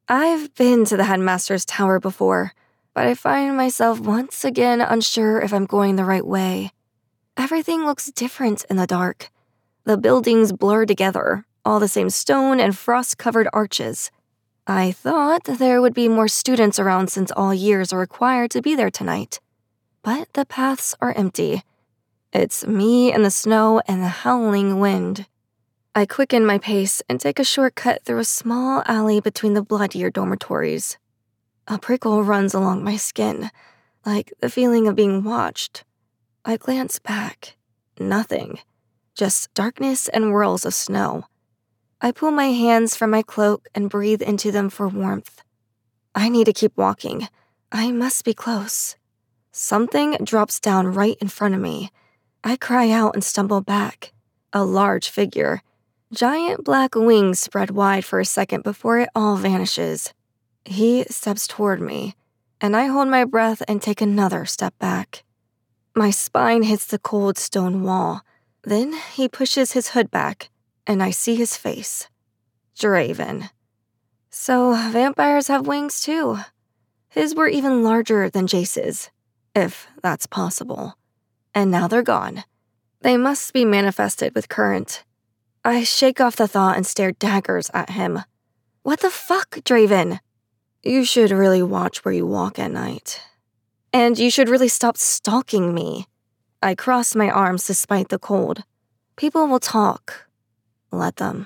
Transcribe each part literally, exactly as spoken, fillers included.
I've been to the headmaster's tower before, but I find myself once again unsure if I'm going the right way. Everything looks different in the dark. The buildings blur together, all the same stone and frost-covered arches. I thought there would be more students around since all years are required to be there tonight. But the paths are empty. It's me in the snow and the howling wind. I quicken my pace and take a shortcut through a small alley between the bloodier dormitories. A prickle runs along my skin, like the feeling of being watched. I glance back. Nothing. Just darkness and whirls of snow. I pull my hands from my cloak and breathe into them for warmth. I need to keep walking. I must be close. Something drops down right in front of me. I cry out and stumble back. A large figure. Giant black wings spread wide for a second before it all vanishes. He steps toward me, and I hold my breath and take another step back. My spine hits the cold stone wall. Then he pushes his hood back, and I see his face. Draven. So vampires have wings too. His were even larger than Jace's, if that's possible. And now they're gone. They must be manifested with current. I shake off the thought and stare daggers at him. What the fuck, Draven? You should really watch where you walk at night. And you should really stop stalking me. I cross my arms despite the cold. People will talk. Let them.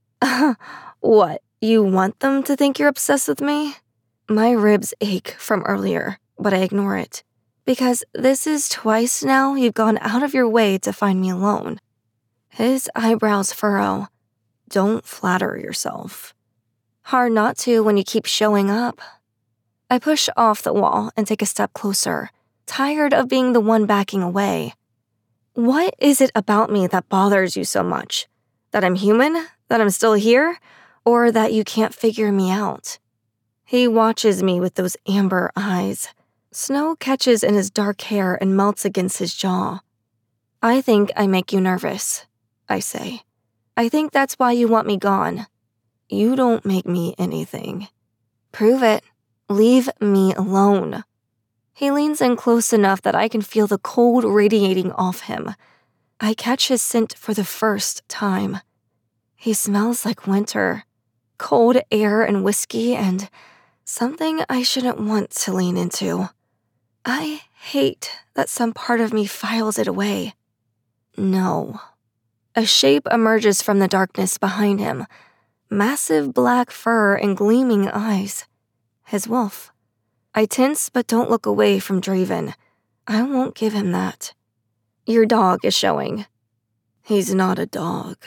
What, you want them to think you're obsessed with me? My ribs ache from earlier, but I ignore it. Because this is twice now you've gone out of your way to find me alone. His eyebrows furrow. Don't flatter yourself. Hard not to when you keep showing up. I push off the wall and take a step closer, tired of being the one backing away. What is it about me that bothers you so much? That I'm human? That I'm still here? Or that you can't figure me out? He watches me with those amber eyes. Snow catches in his dark hair and melts against his jaw. I think I make you nervous, I say. I think that's why you want me gone. You don't make me anything. Prove it. Leave me alone. He leans in close enough that I can feel the cold radiating off him. I catch his scent for the first time. He smells like winter. Cold air and whiskey and something I shouldn't want to lean into. I hate that some part of me files it away. No. A shape emerges from the darkness behind him. Massive black fur and gleaming eyes. His wolf. I tense but don't look away from Draven. I won't give him that. Your dog is showing. He's not a dog.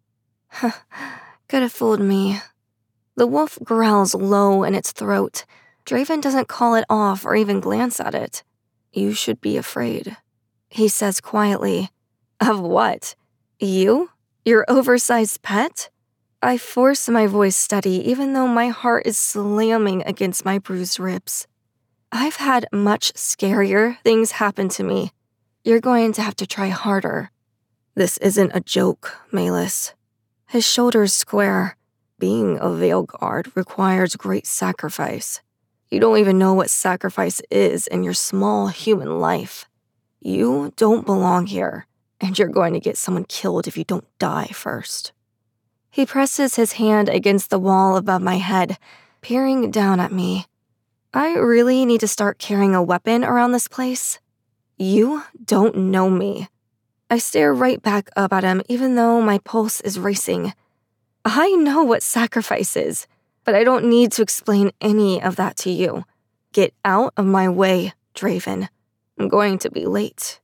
Could have fooled me. The wolf growls low in its throat. Draven doesn't call it off or even glance at it. You should be afraid. He says quietly. Of what? You? Your oversized pet? I force my voice steady even though my heart is slamming against my bruised ribs. I've had much scarier things happen to me. You're going to have to try harder. This isn't a joke, Malus. His shoulders square. Being a Veilguard requires great sacrifice. You don't even know what sacrifice is in your small human life. You don't belong here, and you're going to get someone killed if you don't die first. He presses his hand against the wall above my head, peering down at me. I really need to start carrying a weapon around this place? You don't know me. I stare right back up at him even though my pulse is racing. I know what sacrifice is, but I don't need to explain any of that to you. Get out of my way, Draven. I'm going to be late.